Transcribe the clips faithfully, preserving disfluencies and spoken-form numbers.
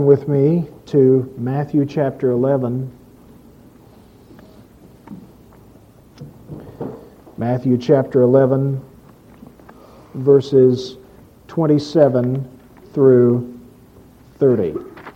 With me to Matthew chapter eleven. Matthew chapter eleven, verses twenty-seven through thirty.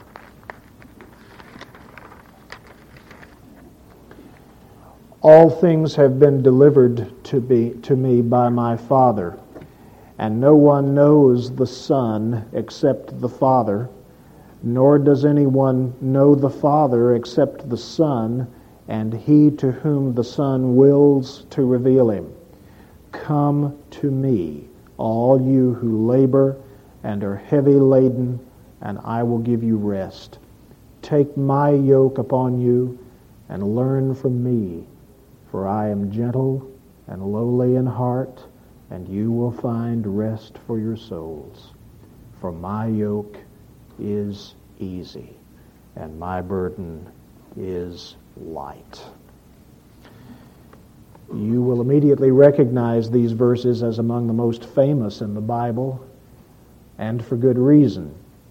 All things have been delivered to be to me by my Father, and no one knows the Son except the Father, nor does anyone know the Father except the Son, and he to whom the Son wills to reveal him. Come to me, all you who labor and are heavy laden, and I will give you rest. Take my yoke upon you and learn from me, for I am gentle and lowly in heart, and you will find rest for your souls. For my yoke is easy, and my burden is light. You will immediately recognize these verses as among the most famous in the Bible, and for good reason.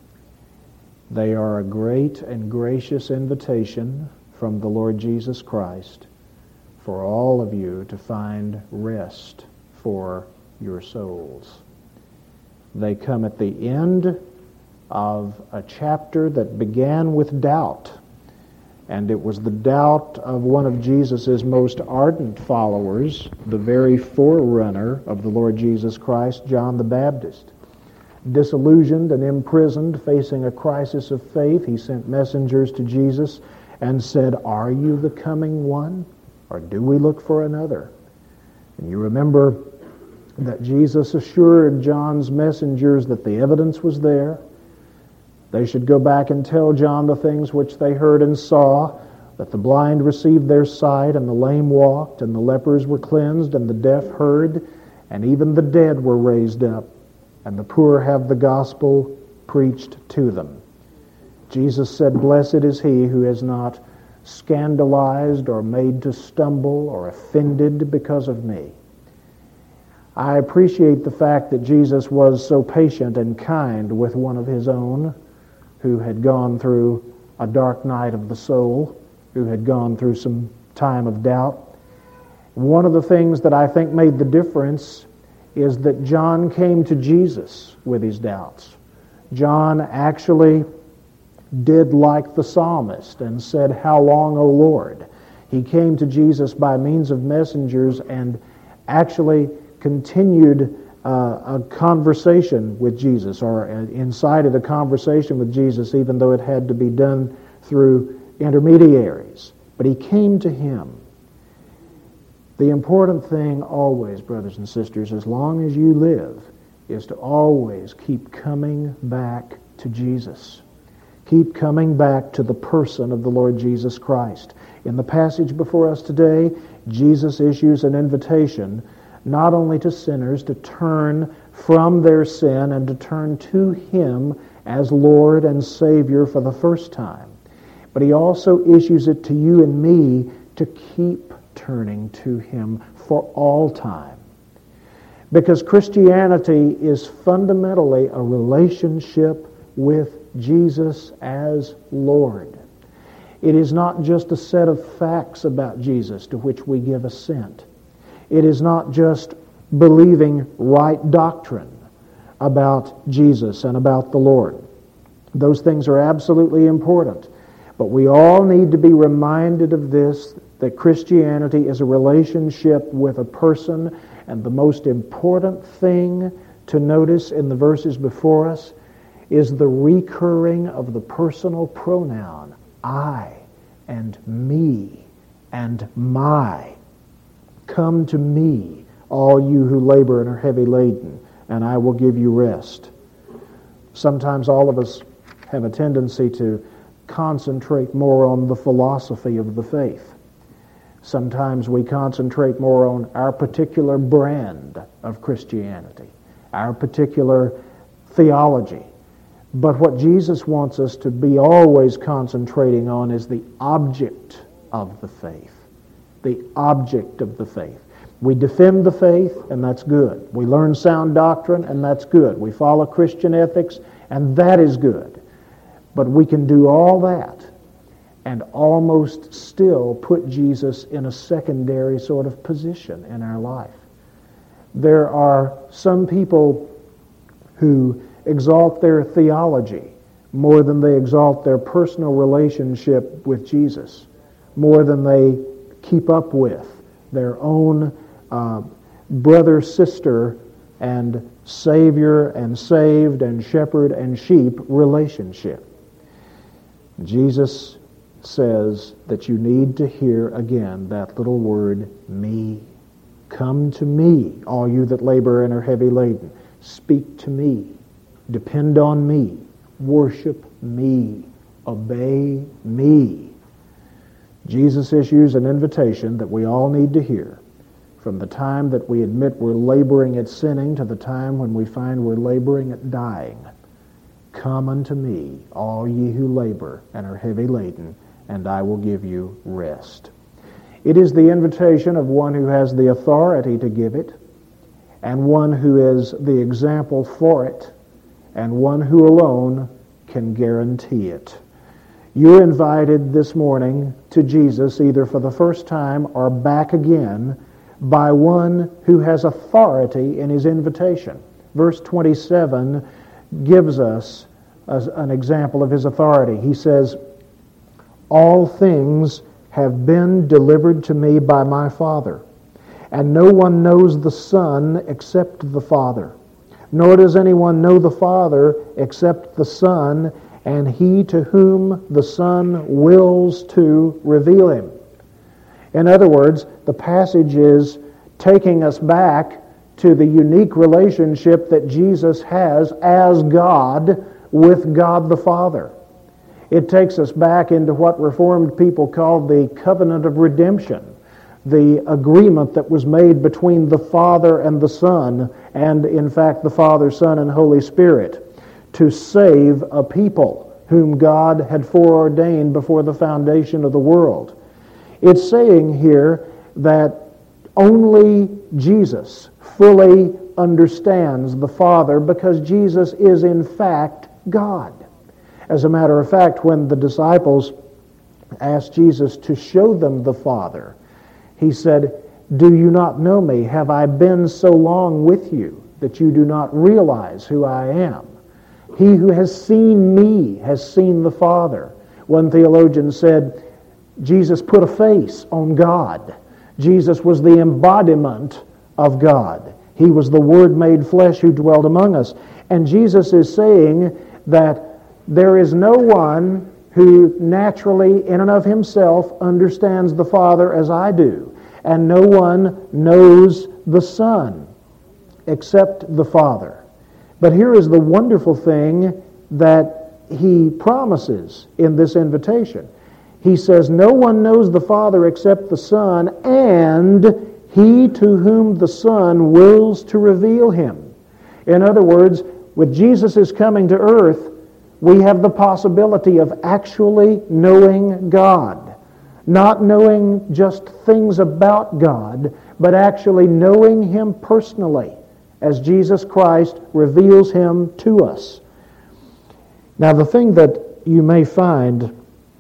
They are a great and gracious invitation from the Lord Jesus Christ for all of you to find rest for your souls. They come at the end of a chapter that began with doubt, and it was the doubt of one of Jesus' most ardent followers, the very forerunner of the Lord Jesus Christ, John the Baptist. Disillusioned and imprisoned, facing a crisis of faith, he sent messengers to Jesus and said, "Are you the coming one, or do we look for another?" And you remember that Jesus assured John's messengers that the evidence was there. They should go back and tell John the things which they heard and saw, that the blind received their sight, and the lame walked, and the lepers were cleansed, and the deaf heard, and even the dead were raised up, and the poor have the gospel preached to them. Jesus said, "Blessed is he who is not scandalized or made to stumble or offended because of me." I appreciate the fact that Jesus was so patient and kind with one of his own who had gone through a dark night of the soul, who had gone through some time of doubt. One of the things that I think made the difference is that John came to Jesus with his doubts. John actually did like the psalmist and said, "How long, O Lord?" He came to Jesus by means of messengers and actually continued uh, a conversation with Jesus, or incited a conversation with Jesus, even though it had to be done through intermediaries. But he came to him. The important thing always, brothers and sisters, as long as you live, is to always keep coming back to Jesus. Keep coming back to the person of the Lord Jesus Christ. In the passage before us today, Jesus issues an invitation not only to sinners to turn from their sin and to turn to him as Lord and Savior for the first time, but he also issues it to you and me to keep turning to him for all time. Because Christianity is fundamentally a relationship with Jesus as Lord. It is not just a set of facts about Jesus to which we give assent. It is not just believing right doctrine about Jesus and about the Lord. Those things are absolutely important. But we all need to be reminded of this, that Christianity is a relationship with a person, and the most important thing to notice in the verses before us is the recurring of the personal pronoun, I and me and my. Come to me, all you who labor and are heavy laden, and I will give you rest. Sometimes all of us have a tendency to concentrate more on the philosophy of the faith. Sometimes we concentrate more on our particular brand of Christianity, our particular theology. But what Jesus wants us to be always concentrating on is the object of the faith. The object of the faith. We defend the faith, and that's good. We learn sound doctrine, and that's good. We follow Christian ethics, and that is good. But we can do all that and almost still put Jesus in a secondary sort of position in our life. There are some people who exalt their theology more than they exalt their personal relationship with Jesus, more than they keep up with their own uh, brother, sister, and Savior and saved and shepherd and sheep relationship. Jesus says that you need to hear again that little word, me. Come to me, all you that labor and are heavy laden. Speak to me. Depend on me. Worship me. Obey me. Jesus issues an invitation that we all need to hear. From the time that we admit we're laboring at sinning to the time when we find we're laboring at dying. Come unto me, all ye who labor and are heavy laden, and I will give you rest. It is the invitation of one who has the authority to give it, and one who is the example for it, and one who alone can guarantee it. You're invited this morning to Jesus either for the first time or back again by one who has authority in his invitation. Verse twenty-seven gives us as an example of his authority. He says, all things have been delivered to me by my Father, and no one knows the Son except the Father, nor does anyone know the Father except the Son, and he to whom the Son wills to reveal him. In other words, the passage is taking us back to the unique relationship that Jesus has as God with God the Father. It takes us back into what Reformed people called the covenant of redemption, the agreement that was made between the Father and the Son, and in fact the Father, Son, and Holy Spirit, to save a people whom God had foreordained before the foundation of the world. It's saying here that only Jesus fully understands the Father because Jesus is in fact God. As a matter of fact, when the disciples asked Jesus to show them the Father, he said, do you not know me? Have I been so long with you that you do not realize who I am? He who has seen me has seen the Father. One theologian said, Jesus put a face on God. Jesus was the embodiment of God. He was the Word made flesh who dwelt among us. And Jesus is saying that there is no one who naturally, in and of himself, understands the Father as I do. And no one knows the Son except the Father. But here is the wonderful thing that he promises in this invitation. He says, no one knows the Father except the Son, and he to whom the Son wills to reveal him. In other words, with Jesus' coming to earth, we have the possibility of actually knowing God. Not knowing just things about God, but actually knowing Him personally as Jesus Christ reveals Him to us. Now, the thing that you may find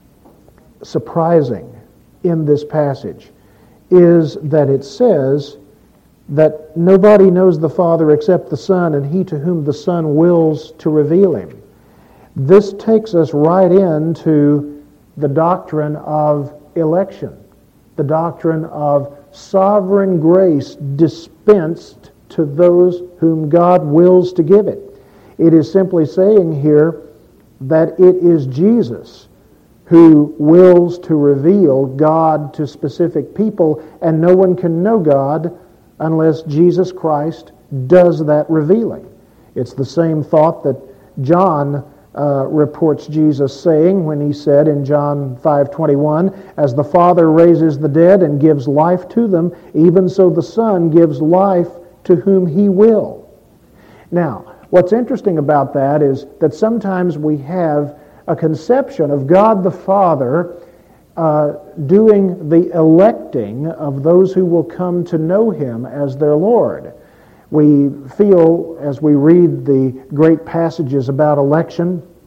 surprising in this passage is that it says that nobody knows the Father except the Son, and he to whom the Son wills to reveal Him. This takes us right into the doctrine of election, the doctrine of sovereign grace dispensed to those whom God wills to give it. It is simply saying here that it is Jesus who wills to reveal God to specific people, and no one can know God unless Jesus Christ does that revealing. It's the same thought that John uh, reports Jesus saying when he said in John five twenty-one, as the Father raises the dead and gives life to them, even so the Son gives life to whom He will. Now, what's interesting about that is that sometimes we have a conception of God the Father uh, doing the electing of those who will come to know Him as their Lord. We feel, as we read the great passages about election,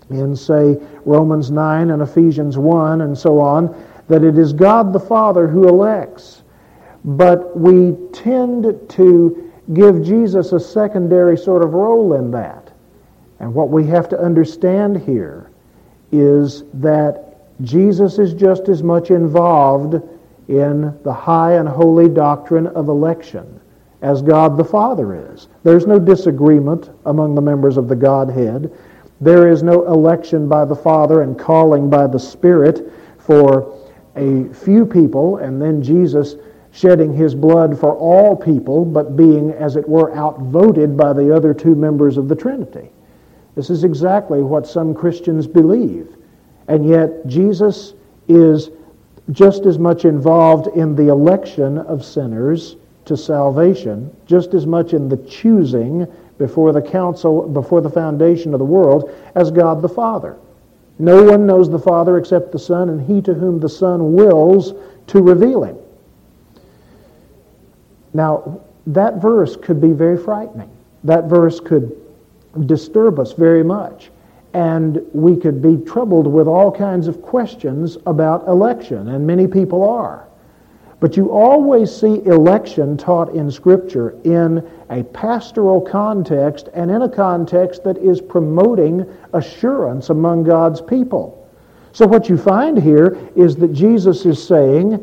in, say, Romans nine and Ephesians one and so on, that it is God the Father who elects. But we tend to give Jesus a secondary sort of role in that. And what we have to understand here is that Jesus is just as much involved in the high and holy doctrine of election as God the Father is. There's no disagreement among the members of the Godhead. There is no election by the Father and calling by the Spirit for a few people, and then Jesus shedding his blood for all people, but being, as it were, outvoted by the other two members of the Trinity. This is exactly what some Christians believe. And yet Jesus is just as much involved in the election of sinners to salvation, just as much in the choosing before the council, before the foundation of the world, as God the Father. No one knows the Father except the Son, and he to whom the Son wills to reveal him. Now, that verse could be very frightening. That verse could disturb us very much. And we could be troubled with all kinds of questions about election, and many people are. But you always see election taught in Scripture in a pastoral context and in a context that is promoting assurance among God's people. So what you find here is that Jesus is saying,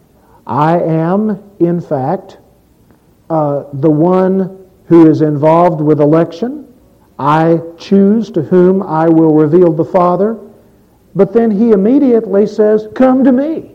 I am, in fact, uh, the one who is involved with election. I choose to whom I will reveal the Father. But then he immediately says, come to me.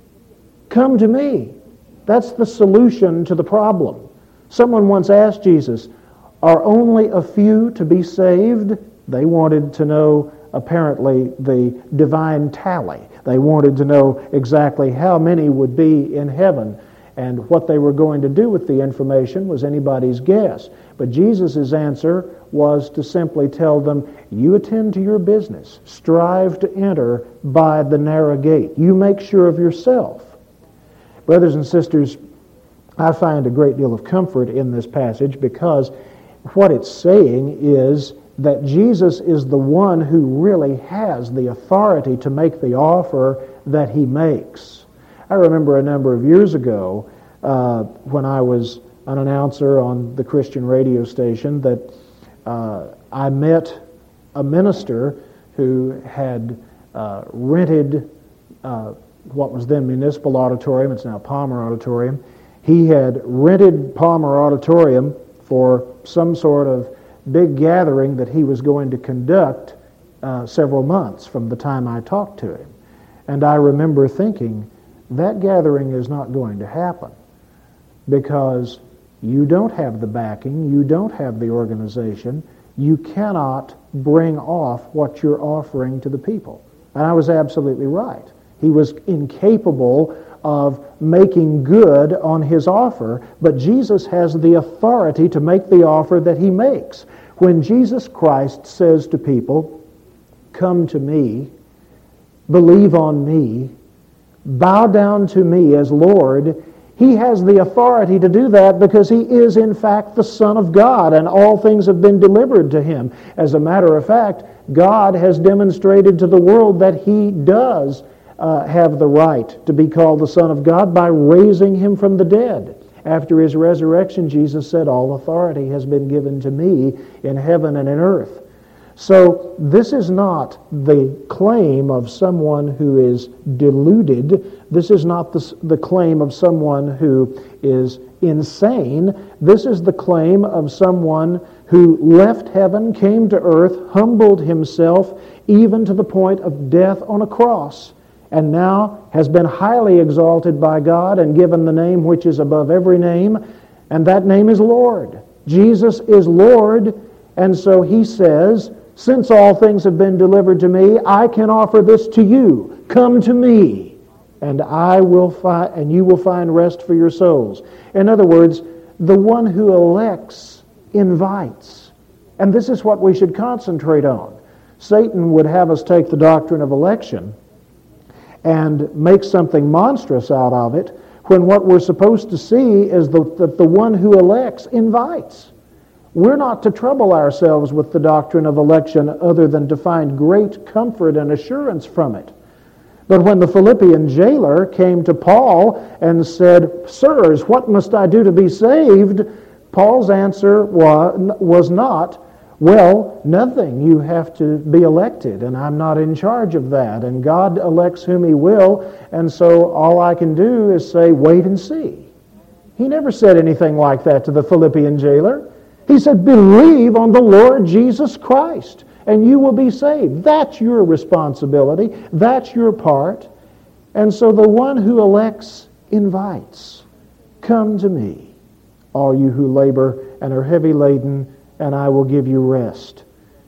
Come to me. That's the solution to the problem. Someone once asked Jesus, are only a few to be saved? They wanted to know, apparently, the divine tally. They wanted to know exactly how many would be in heaven. And what they were going to do with the information was anybody's guess. But Jesus' answer was to simply tell them, you attend to your business. Strive to enter by the narrow gate. You make sure of yourself. Brothers and sisters, I find a great deal of comfort in this passage because what it's saying is that Jesus is the one who really has the authority to make the offer that he makes. I remember a number of years ago uh, when I was an announcer on the Christian radio station that uh, I met a minister who had uh, rented uh, what was then Municipal Auditorium. It's now Palmer Auditorium. He had rented Palmer Auditorium for some sort of big gathering that he was going to conduct uh, several months from the time I talked to him. And I remember thinking, that gathering is not going to happen because you don't have the backing, you don't have the organization, you cannot bring off what you're offering to the people. And I was absolutely right. He was incapable of making good on his offer, but Jesus has the authority to make the offer that he makes. When Jesus Christ says to people, come to me, believe on me, bow down to me as Lord, he has the authority to do that because he is in fact the Son of God and all things have been delivered to him. As a matter of fact, God has demonstrated to the world that he does uh, have the right to be called the Son of God by raising him from the dead. After his resurrection, Jesus said, all authority has been given to me in heaven and in earth. So this is not the claim of someone who is deluded. This is not the, the claim of someone who is insane. This is the claim of someone who left heaven, came to earth, humbled himself even to the point of death on a cross, and now has been highly exalted by God and given the name which is above every name, and that name is Lord. Jesus is Lord, and so he says, since all things have been delivered to me, I can offer this to you. Come to me, and I will find, and you will find rest for your souls. In other words, the one who elects invites. And this is what we should concentrate on. Satan would have us take the doctrine of election and make something monstrous out of it, when what we're supposed to see is the, that the one who elects invites. We're not to trouble ourselves with the doctrine of election other than to find great comfort and assurance from it. But when the Philippian jailer came to Paul and said, "Sirs, what must I do to be saved?" Paul's answer was not, "Well, nothing. You have to be elected, and I'm not in charge of that, and God elects whom He will, and so all I can do is say, wait and see." He never said anything like that to the Philippian jailer. He said, "Believe on the Lord Jesus Christ, and you will be saved." That's your responsibility. That's your part. And so the one who elects invites, "Come to me, all you who labor and are heavy laden, and I will give you rest."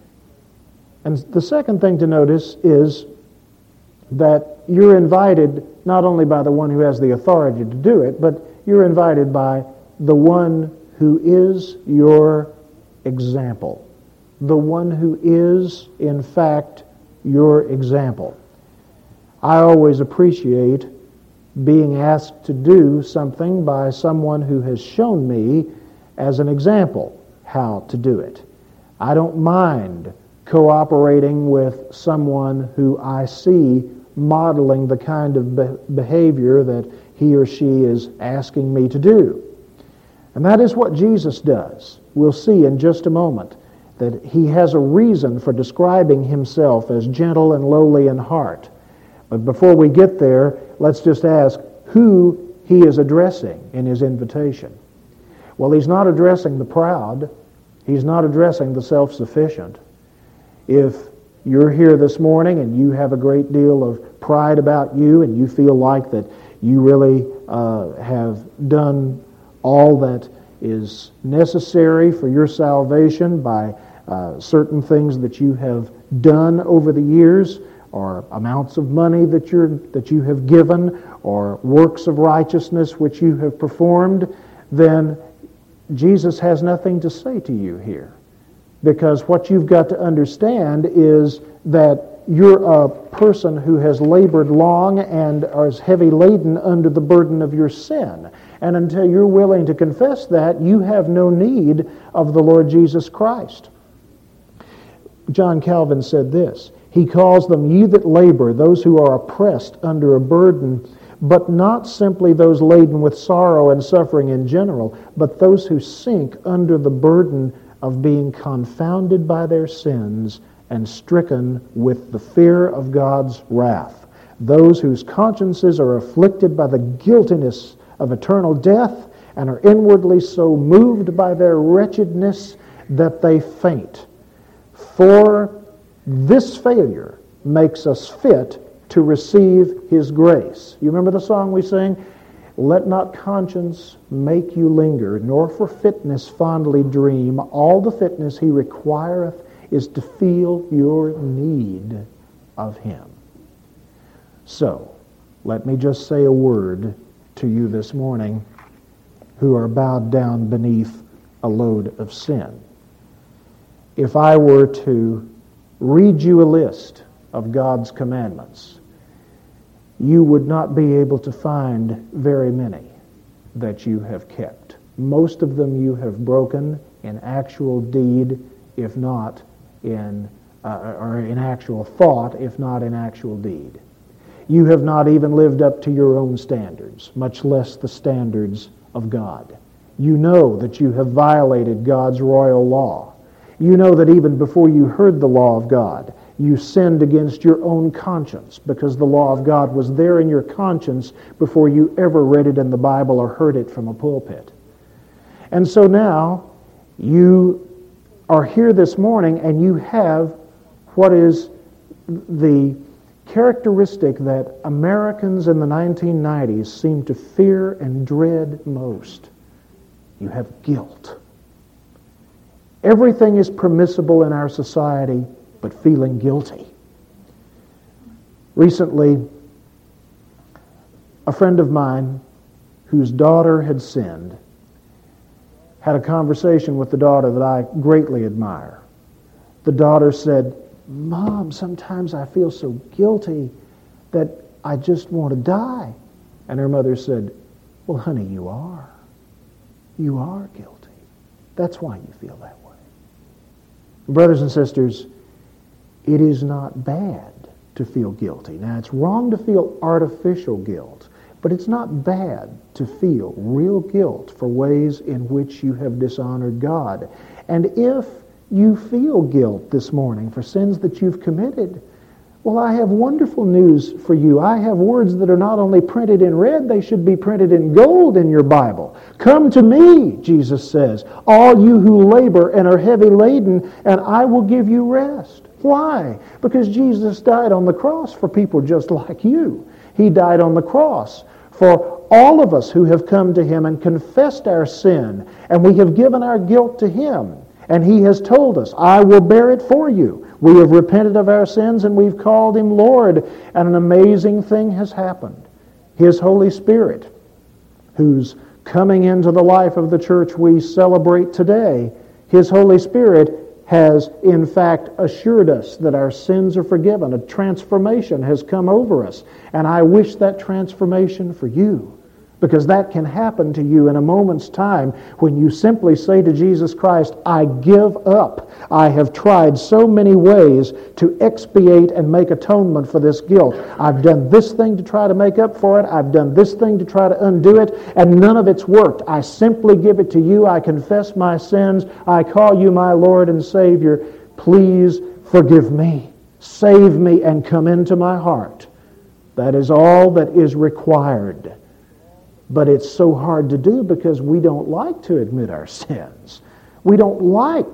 And the second thing to notice is that you're invited not only by the one who has the authority to do it, but you're invited by the one who is your example. The one who is, in fact, your example. I always appreciate being asked to do something by someone who has shown me as an example how to do it. I don't mind cooperating with someone who I see modeling the kind of be- behavior that he or she is asking me to do. And that is what Jesus does. We'll see in just a moment that He has a reason for describing Himself as gentle and lowly in heart. But before we get there, let's just ask who He is addressing in His invitation. Well, He's not addressing the proud. He's not addressing the self-sufficient. If you're here this morning and you have a great deal of pride about you and you feel like that you really uh, have done all that is necessary for your salvation by uh, certain things that you have done over the years, or amounts of money that you're that you have given, or works of righteousness which you have performed, then Jesus has nothing to say to you here. Because what you've got to understand is that you're a person who has labored long and is heavy laden under the burden of your sin. And until you're willing to confess that, you have no need of the Lord Jesus Christ. John Calvin said this, he calls them ye that labor, those who are oppressed under a burden, but not simply those laden with sorrow and suffering in general, but those who sink under the burden of being confounded by their sins and stricken with the fear of God's wrath. Those whose consciences are afflicted by the guiltiness of eternal death and are inwardly so moved by their wretchedness that they faint. For this failure makes us fit to receive His grace. You remember the song we sing? Let not conscience make you linger, nor for fitness fondly dream. All the fitness He requireth is to feel your need of Him. So, let me just say a word to you this morning who are bowed down beneath a load of sin. If I were to read you a list of God's commandments, you would not be able to find very many that you have kept. Most of them you have broken in actual deed, if not in, uh, or in actual thought, if not in actual deed. You have not even lived up to your own standards, much less the standards of God. You know that you have violated God's royal law. You know that even before you heard the law of God, you sinned against your own conscience because the law of God was there in your conscience before you ever read it in the Bible or heard it from a pulpit. And so now you are here this morning and you have what is the characteristic that Americans in the nineteen nineties seem to fear and dread most. You have guilt. Everything is permissible in our society but feeling guilty. Recently, a friend of mine whose daughter had sinned had a conversation with the daughter that I greatly admire. The daughter said, "Mom, sometimes I feel so guilty that I just want to die." And her mother said, "Well, honey, you are. You are guilty. That's why you feel that way. Brothers and sisters, it is not bad to feel guilty. Now, it's wrong to feel artificial guilt, but it's not bad to feel real guilt for ways in which you have dishonored God. And if you feel guilt this morning for sins that you've committed, well, I have wonderful news for you. I have words that are not only printed in red, they should be printed in gold in your Bible. Come to me, Jesus says, all you who labor and are heavy laden, and I will give you rest. Why? Because Jesus died on the cross for people just like you. He died on the cross for all of us who have come to Him and confessed our sin, and we have given our guilt to Him. And He has told us, I will bear it for you. We have repented of our sins and we've called Him Lord. And an amazing thing has happened. His Holy Spirit, who's coming into the life of the church we celebrate today, His Holy Spirit has in fact assured us that our sins are forgiven. A transformation has come over us. And I wish that transformation for you. Because that can happen to you in a moment's time when you simply say to Jesus Christ, I give up. I have tried so many ways to expiate and make atonement for this guilt. I've done this thing to try to make up for it. I've done this thing to try to undo it, and none of it's worked. I simply give it to you. I confess my sins. I call you my Lord and Savior. Please forgive me. Save me and come into my heart. That is all that is required. But it's so hard to do because we don't like to admit our sins. We don't like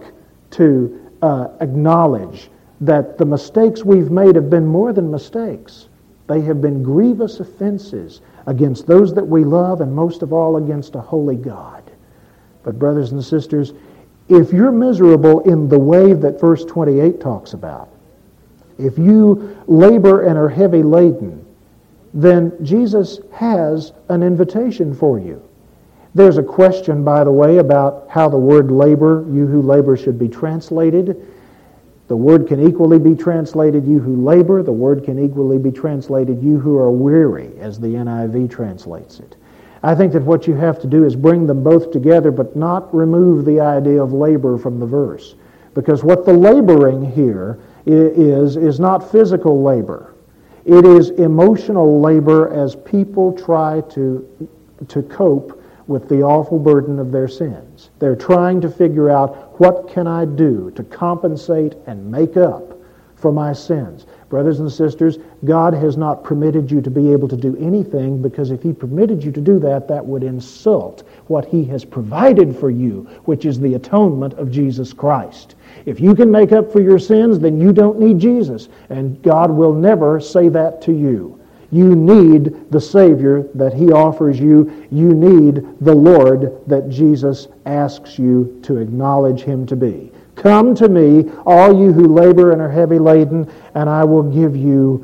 to uh, acknowledge that the mistakes we've made have been more than mistakes. They have been grievous offenses against those that we love and most of all against a holy God. But brothers and sisters, if you're miserable in the way that verse twenty-eight talks about, if you labor and are heavy laden, then Jesus has an invitation for you. There's a question, by the way, about how the word labor, you who labor, should be translated. The word can equally be translated, you who labor. The word can equally be translated, you who are weary, as the N I V translates it. I think that what you have to do is bring them both together, but not remove the idea of labor from the verse. Because what the laboring here is, is not physical labor. It is emotional labor as people try to, to cope with the awful burden of their sins. They're trying to figure out, what can I do to compensate and make up for my sins? Brothers and sisters, God has not permitted you to be able to do anything, because if He permitted you to do that, that would insult what He has provided for you, which is the atonement of Jesus Christ. If you can make up for your sins, then you don't need Jesus. And God will never say that to you. You need the Savior that He offers you. You need the Lord that Jesus asks you to acknowledge Him to be. Come to me, all you who labor and are heavy laden, and I will give you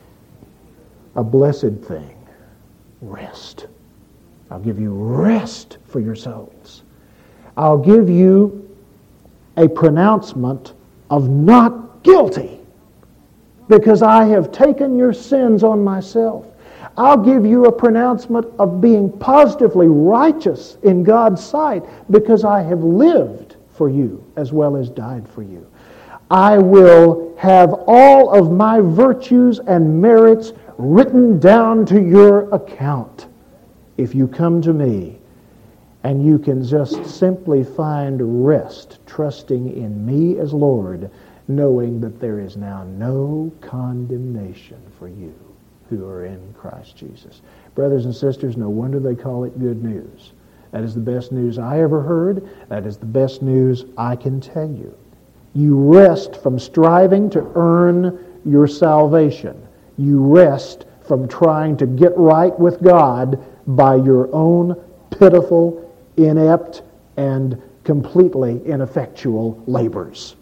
a blessed thing, rest. I'll give you rest for your souls. I'll give you a pronouncement of not guilty, because I have taken your sins on myself. I'll give you a pronouncement of being positively righteous in God's sight, because I have lived for you as well as died for you. I will have all of my virtues and merits written down to your account if you come to me. And you can just simply find rest, trusting in me as Lord, knowing that there is now no condemnation for you who are in Christ Jesus. Brothers and sisters, no wonder they call it good news. That is the best news I ever heard. That is the best news I can tell you. You rest from striving to earn your salvation. You rest from trying to get right with God by your own pitiful, inept, and completely ineffectual labors.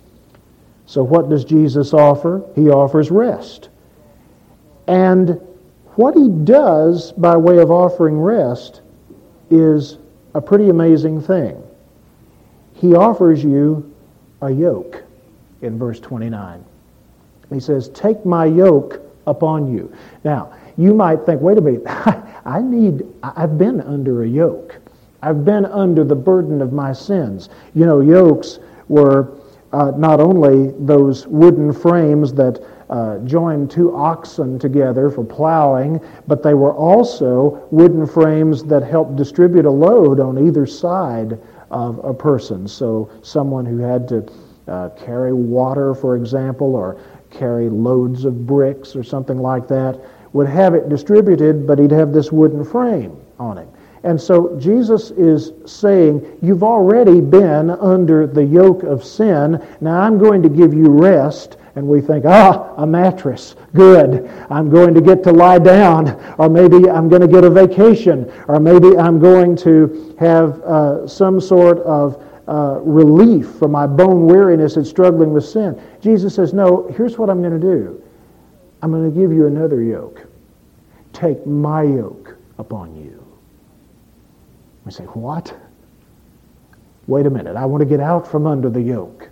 So what does Jesus offer? He offers rest. And what He does by way of offering rest is a pretty amazing thing. He offers you a yoke in verse twenty-nine. He says, take my yoke upon you. Now, you might think, wait a minute, I need, I've been under a yoke. I've been under the burden of my sins. You know, yokes were uh, not only those wooden frames that uh, joined two oxen together for plowing, but they were also wooden frames that helped distribute a load on either side of a person. So someone who had to uh, carry water, for example, or carry loads of bricks or something like that, would have it distributed, but he'd have this wooden frame on it. And so Jesus is saying, you've already been under the yoke of sin. Now I'm going to give you rest. And we think, ah, a mattress. Good. I'm going to get to lie down. Or maybe I'm going to get a vacation. Or maybe I'm going to have uh, some sort of uh, relief from my bone weariness and struggling with sin. Jesus says, no, here's what I'm going to do. I'm going to give you another yoke. Take my yoke upon you. We say, what? Wait a minute, I want to get out from under the yoke.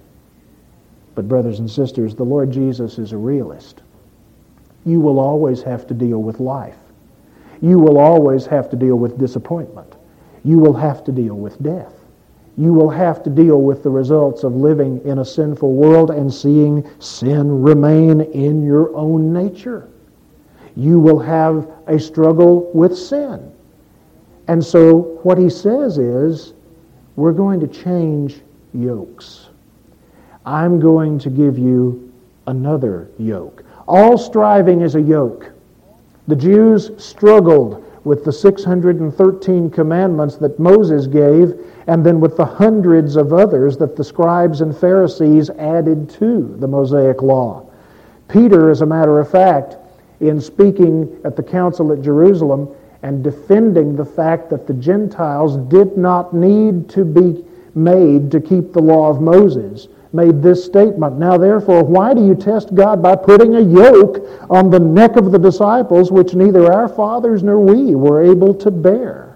But brothers and sisters, the Lord Jesus is a realist. You will always have to deal with life. You will always have to deal with disappointment. You will have to deal with death. You will have to deal with the results of living in a sinful world and seeing sin remain in your own nature. You will have a struggle with sin. And so what he says is, we're going to change yokes. I'm going to give you another yoke. All striving is a yoke. The Jews struggled with the six hundred thirteen commandments that Moses gave, and then with the hundreds of others that the scribes and Pharisees added to the Mosaic law. Peter, as a matter of fact, in speaking at the council at Jerusalem and defending the fact that the Gentiles did not need to be made to keep the law of Moses, made this statement, now therefore, why do you test God by putting a yoke on the neck of the disciples which neither our fathers nor we were able to bear?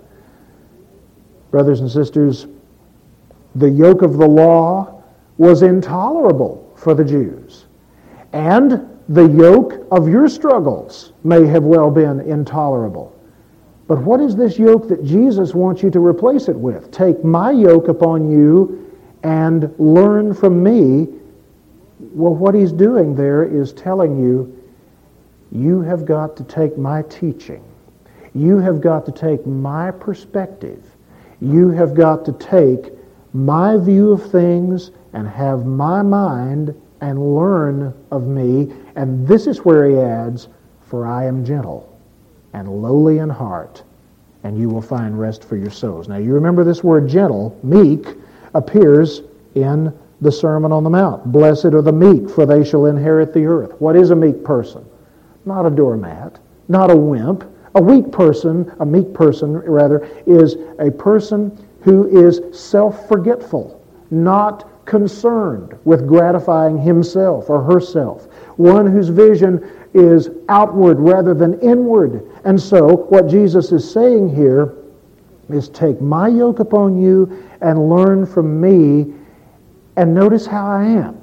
Brothers and sisters, the yoke of the law was intolerable for the Jews. And the yoke of your struggles may have well been intolerable. But what is this yoke that Jesus wants you to replace it with? Take my yoke upon you and learn from me. Well, what he's doing there is telling you, you have got to take my teaching. You have got to take my perspective. You have got to take my view of things and have my mind and learn of me. And this is where he adds, for I am gentle and lowly in heart, and you will find rest for your souls. Now you remember this word gentle, meek, appears in the Sermon on the Mount. Blessed are the meek, for they shall inherit the earth. What is a meek person? Not a doormat, not a wimp. A weak person, a meek person rather, is a person who is self-forgetful, not concerned with gratifying himself or herself. One whose vision is outward rather than inward. And so what Jesus is saying here is, take my yoke upon you and learn from me, and notice how I am.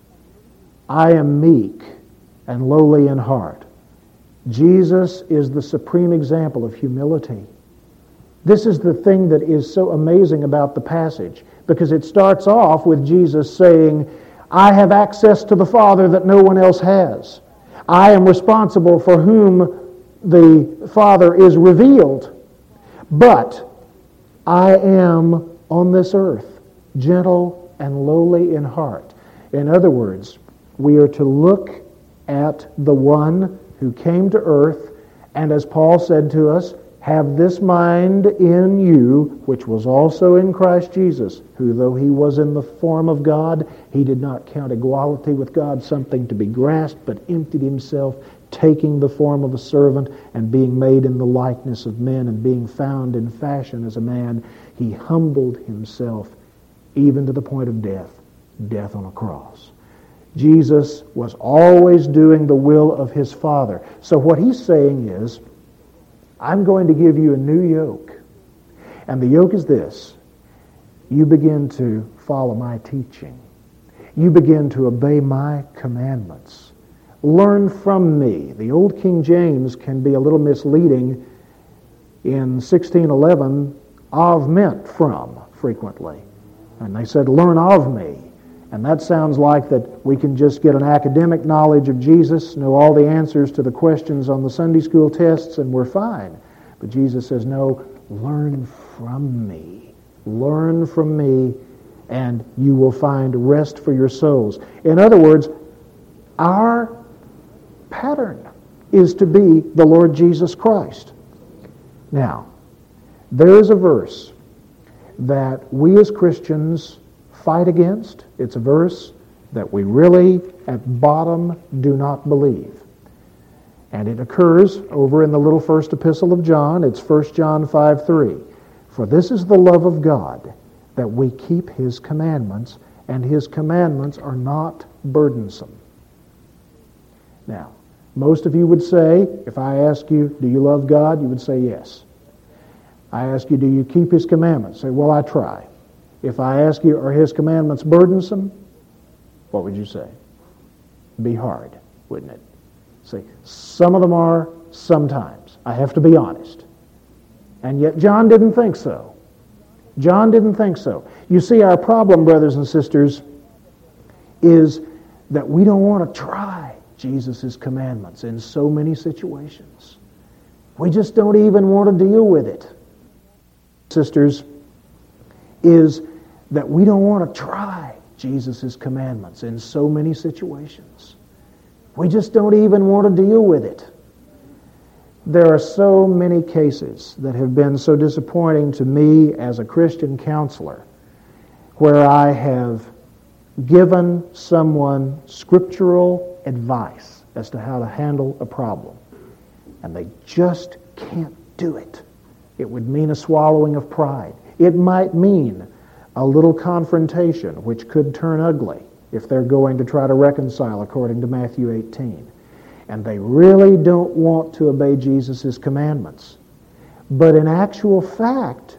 I am meek and lowly in heart. Jesus is the supreme example of humility. This is the thing that is so amazing about the passage, because it starts off with Jesus saying, I have access to the Father that no one else has. I am responsible for whom the Father is revealed. But I am on this earth, gentle and lowly in heart. In other words, we are to look at the one who came to earth, and as Paul said to us, have this mind in you, which was also in Christ Jesus, who though he was in the form of God, he did not count equality with God something to be grasped, but emptied himself, taking the form of a servant, and being made in the likeness of men, and being found in fashion as a man, he humbled himself even to the point of death, death on a cross. Jesus was always doing the will of his Father. So what he's saying is, I'm going to give you a new yoke. And the yoke is this. You begin to follow my teaching. You begin to obey my commandments. Learn from me. The old King James can be a little misleading. In sixteen eleven, Of meant from frequently. And they said, learn of me. And that sounds like that we can just get an academic knowledge of Jesus, know all the answers to the questions on the Sunday school tests, and we're fine. But Jesus says, no, learn from me. Learn from me, and you will find rest for your souls. In other words, our pattern is to be the Lord Jesus Christ. Now, there is a verse that we as Christians fight against. It's a verse that we really, at bottom, do not believe. And it occurs over in the little first epistle of John. It's First John five three. For this is the love of God, that we keep His commandments, and His commandments are not burdensome. Now, most of you would say, if I ask you, do you love God? You would say yes. I ask you, do you keep His commandments? Say, well, I try. If I ask you, are His commandments burdensome? What would you say? Be hard, wouldn't it? Say, some of them are, sometimes. I have to be honest. And yet John didn't think so. John didn't think so. You see, our problem, brothers and sisters, is that we don't want to try Jesus' commandments in so many situations. We just don't even want to deal with it. Sisters, is that we don't want to try Jesus' commandments in so many situations. We just don't even want to deal with it. There are so many cases that have been so disappointing to me as a Christian counselor, where I have given someone scriptural advice as to how to handle a problem, and they just can't do it. It would mean a swallowing of pride. It might mean a little confrontation, which could turn ugly if they're going to try to reconcile according to Matthew eighteen. And they really don't want to obey Jesus' commandments. But in actual fact,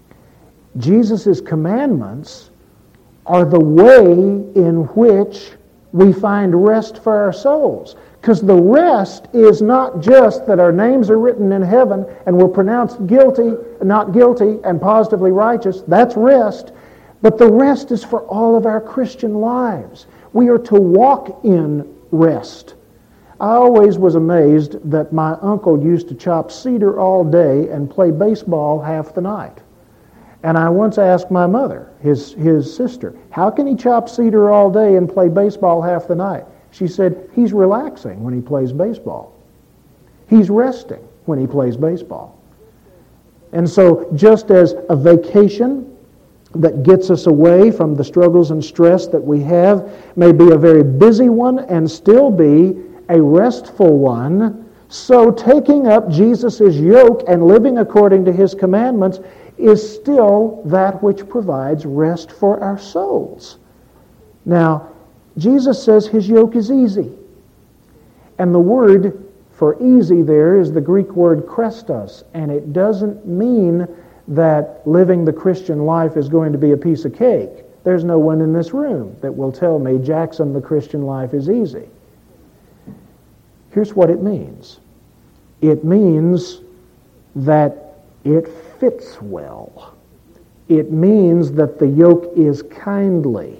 Jesus' commandments are the way in which we find rest for our souls. Because the rest is not just that our names are written in heaven and we're pronounced guilty, not guilty, and positively righteous. That's rest. But the rest is for all of our Christian lives. We are to walk in rest. I always was amazed that my uncle used to chop cedar all day and play baseball half the night. And I once asked my mother, his, his sister, how can he chop cedar all day and play baseball half the night? She said, he's relaxing when he plays baseball. He's resting when he plays baseball. And so just as a vacation that gets us away from the struggles and stress that we have may be a very busy one and still be a restful one, so taking up Jesus' yoke and living according to His commandments is still that which provides rest for our souls. Now, Jesus says His yoke is easy. And the word for easy there is the Greek word krestos, and it doesn't mean that living the Christian life is going to be a piece of cake. There's no one in this room that will tell me, Jackson, the Christian life is easy. Here's what it means. It means that it fits well. It means that the yoke is kindly.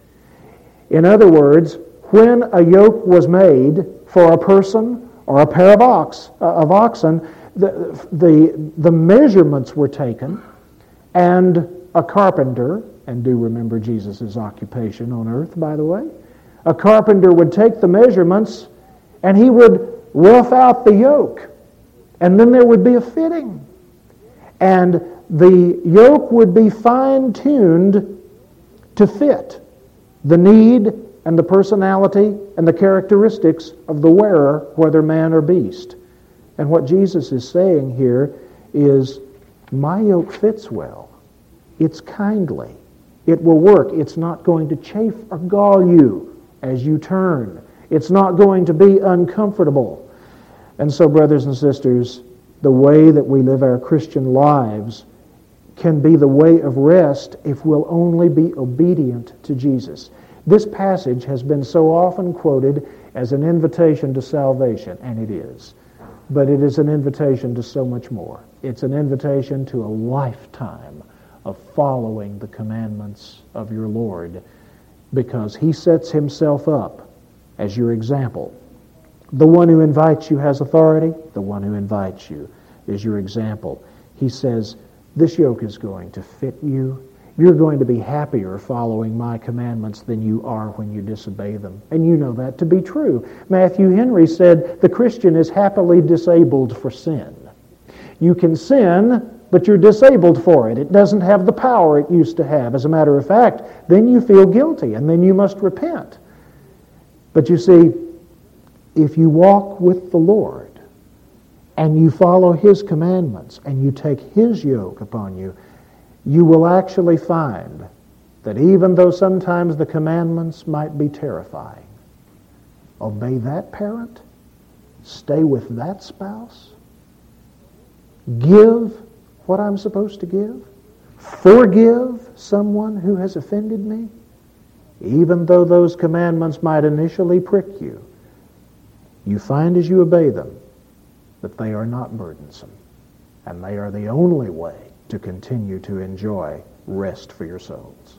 In other words, when a yoke was made for a person or a pair of ox uh, of oxen, the, the the measurements were taken, and a carpenter, and do remember Jesus' occupation on earth, by the way, a carpenter would take the measurements and he would rough out the yoke, and then there would be a fitting, and the yoke would be fine-tuned to fit the need and the personality and the characteristics of the wearer, whether man or beast. And what Jesus is saying here is, my yoke fits well. It's kindly. It will work. It's not going to chafe or gall you as you turn. It's not going to be uncomfortable. And so, brothers and sisters, the way that we live our Christian lives can be the way of rest if we'll only be obedient to Jesus. This passage has been so often quoted as an invitation to salvation, and it is. but it is an invitation to so much more. It's an invitation to a lifetime of following the commandments of your Lord, because He sets Himself up as your example. The one who invites you has authority. The one who invites you is your example. He says, this yoke is going to fit you. You're going to be happier following my commandments than you are when you disobey them. And you know that to be true. Matthew Henry said, the Christian is happily disabled for sin. You can sin, but you're disabled for it. It doesn't have the power it used to have. As a matter of fact, then you feel guilty, and then you must repent. But you see, if you walk with the Lord, and you follow His commandments, and you take His yoke upon you, you will actually find that even though sometimes the commandments might be terrifying, obey that parent, stay with that spouse, give what I'm supposed to give, forgive someone who has offended me, even though those commandments might initially prick you, you find as you obey them that they are not burdensome, and they are the only way to continue to enjoy rest for your souls.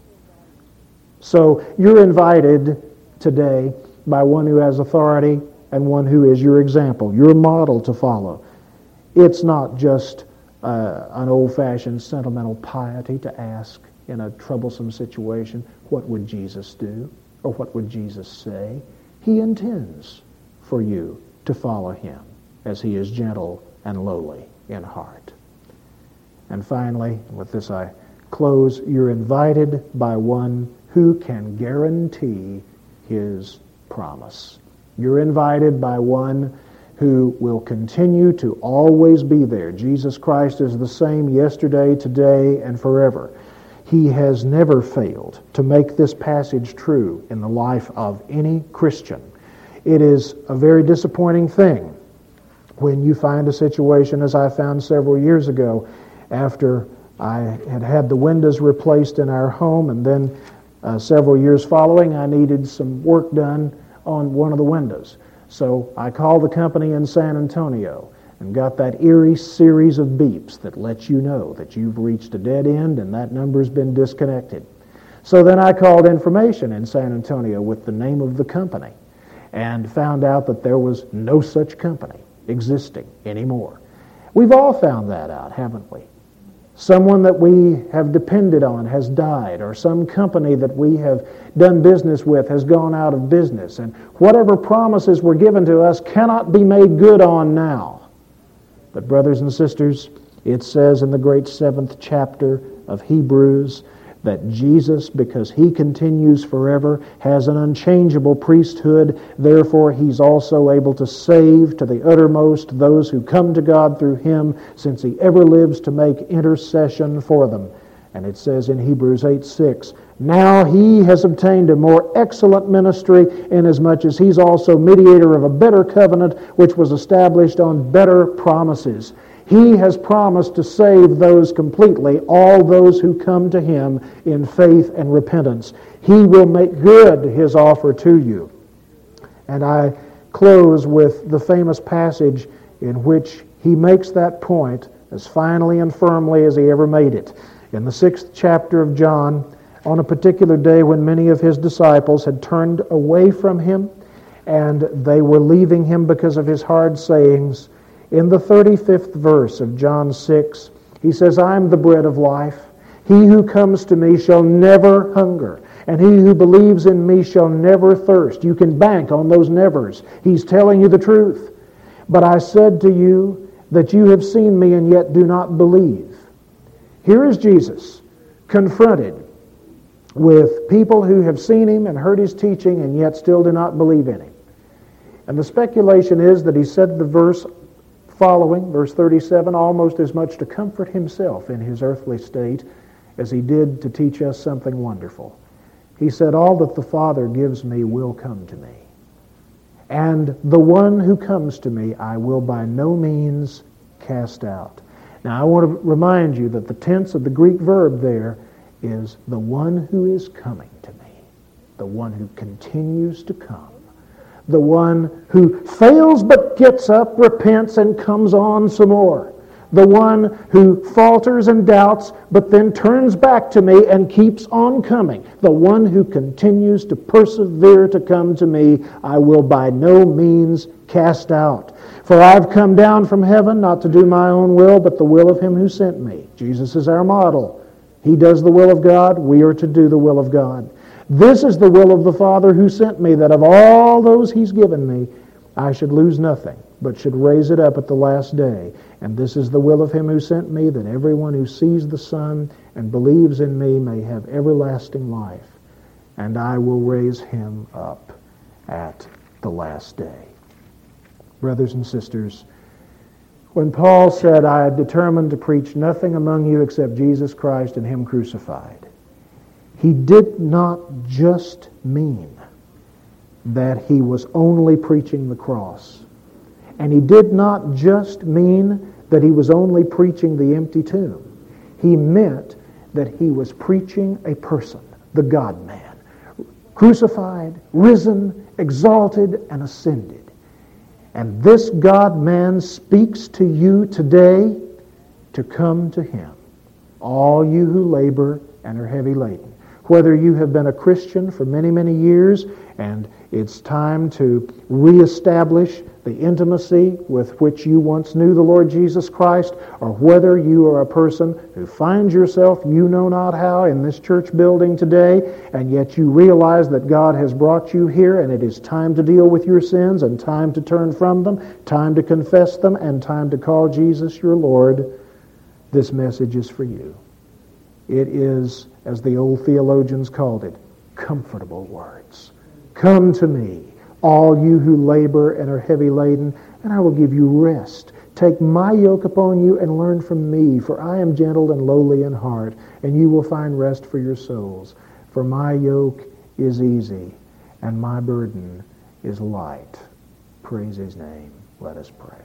So you're invited today by one who has authority and one who is your example, your model to follow. It's not just uh, an old-fashioned sentimental piety to ask in a troublesome situation, what would Jesus do? Or what would Jesus say? He intends for you to follow Him as He is gentle and lowly in heart. And finally, with this I close, you're invited by one who can guarantee His promise. You're invited by one who will continue to always be there. Jesus Christ is the same yesterday, today, and forever. He has never failed to make this passage true in the life of any Christian. It is a very disappointing thing when you find a situation, as I found several years ago, after I had had the windows replaced in our home, and then uh, several years following, I needed some work done on one of the windows. So I called the company in San Antonio and got that eerie series of beeps that lets you know that you've reached a dead end and that number's been disconnected. So then I called information in San Antonio with the name of the company and found out that there was no such company existing anymore. We've all found that out, haven't we? Someone that we have depended on has died, or some company that we have done business with has gone out of business, and whatever promises were given to us cannot be made good on now. But brothers and sisters, it says in the great seventh chapter of Hebrews that Jesus, because He continues forever, has an unchangeable priesthood. Therefore, He's also able to save to the uttermost those who come to God through Him, since He ever lives to make intercession for them. And it says in Hebrews eight six, now He has obtained a more excellent ministry, inasmuch as He's also mediator of a better covenant, which was established on better promises. He has promised to save those completely, all those who come to Him in faith and repentance. He will make good His offer to you. And I close with the famous passage in which He makes that point as finally and firmly as He ever made it. In the sixth chapter of John, on a particular day when many of His disciples had turned away from Him and they were leaving Him because of His hard sayings, in the thirty-fifth verse of John six, He says, I am the bread of life. He who comes to me shall never hunger, and he who believes in me shall never thirst. You can bank on those nevers. He's telling you the truth. But I said to you that you have seen me and yet do not believe. Here is Jesus confronted with people who have seen Him and heard His teaching and yet still do not believe in Him. And the speculation is that He said the verse following, verse thirty-seven, almost as much to comfort Himself in His earthly state as He did to teach us something wonderful. He said, all that the Father gives me will come to me. And the one who comes to me I will by no means cast out. Now I want to remind you that the tense of the Greek verb there is the one who is coming to me, the one who continues to come, The one who fails but gets up, repents, and comes on some more. The one who falters and doubts but then turns back to me and keeps on coming. The one who continues to persevere to come to me, I will by no means cast out. For I've come down from heaven not to do my own will, but the will of Him who sent me. Jesus is our model. He does the will of God. We are to do the will of God. This is the will of the Father who sent me, that of all those He's given me, I should lose nothing, but should raise it up at the last day. And this is the will of Him who sent me, that everyone who sees the Son and believes in me may have everlasting life, and I will raise him up at the last day. Brothers and sisters, when Paul said, I have determined to preach nothing among you except Jesus Christ and Him crucified, he did not just mean that he was only preaching the cross. And he did not just mean that he was only preaching the empty tomb. He meant that he was preaching a person, the God-man, crucified, risen, exalted, and ascended. And this God-man speaks to you today to come to Him, all you who labor and are heavy laden. Whether you have been a Christian for many, many years and it's time to reestablish the intimacy with which you once knew the Lord Jesus Christ, or whether you are a person who finds yourself you know not how in this church building today, and yet you realize that God has brought you here and it is time to deal with your sins and time to turn from them, time to confess them, and time to call Jesus your Lord, this message is for you. It is, as the old theologians called it, comfortable words. Come to me, all you who labor and are heavy laden, and I will give you rest. Take my yoke upon you and learn from me, for I am gentle and lowly in heart, and you will find rest for your souls. For my yoke is easy, and my burden is light. Praise His name. Let us pray.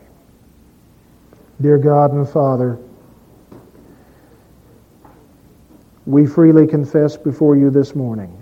Dear God and Father, we freely confess before you this morning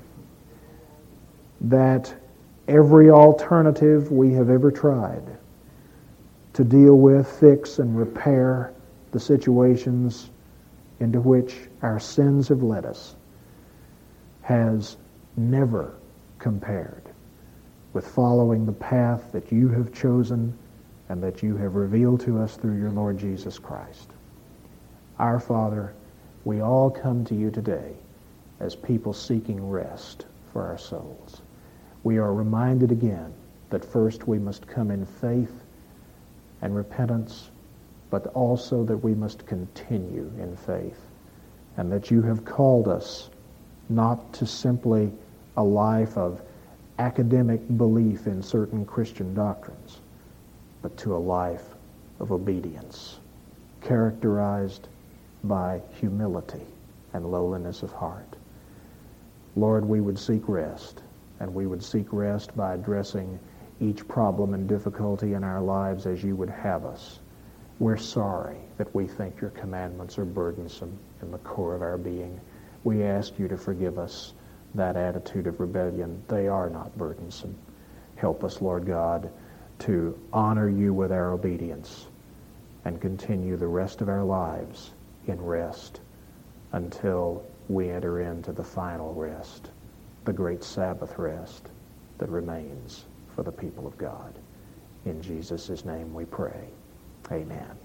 that every alternative we have ever tried to deal with, fix, and repair the situations into which our sins have led us has never compared with following the path that you have chosen and that you have revealed to us through your Lord Jesus Christ. Our Father, we all come to you today as people seeking rest for our souls. We are reminded again that first we must come in faith and repentance, but also that we must continue in faith, and that you have called us not to simply a life of academic belief in certain Christian doctrines, but to a life of obedience, characterized by humility and lowliness of heart. Lord, we would seek rest, and we would seek rest by addressing each problem and difficulty in our lives as you would have us. We're sorry that we think your commandments are burdensome in the core of our being. We ask you to forgive us that attitude of rebellion. They are not burdensome. Help us, Lord God, to honor you with our obedience and continue the rest of our lives in rest until we enter into the final rest, the great Sabbath rest that remains for the people of God. In Jesus' name we pray. Amen.